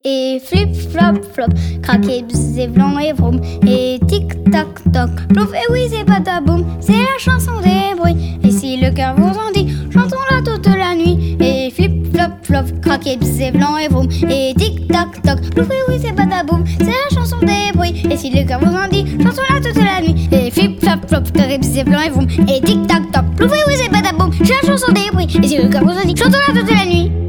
Et flip, flop, flop, craquet, bzz et blanc et vroom. Et tic, tac, toc, plouf, et oui, c'est pataboum. C'est la chanson des bruits. Et si le cœur vous en dit, chantons-la toute la nuit. Et flip, flop, flop, craquet, bzz et blanc et vroom. Et tic, tac, toc, plouf, et oui, c'est pataboum. C'est la chanson des bruits. Et si le cœur vous en dit, chantons-la toute la nuit. Et flip, flop, flop, craquet, bzz et blanc et vroom. Et tic, tac, toc, plouf, et oui, c'est pataboum. C'est la chanson des bruits. Et si le cœur vous en dit, chantons-la toute la nuit.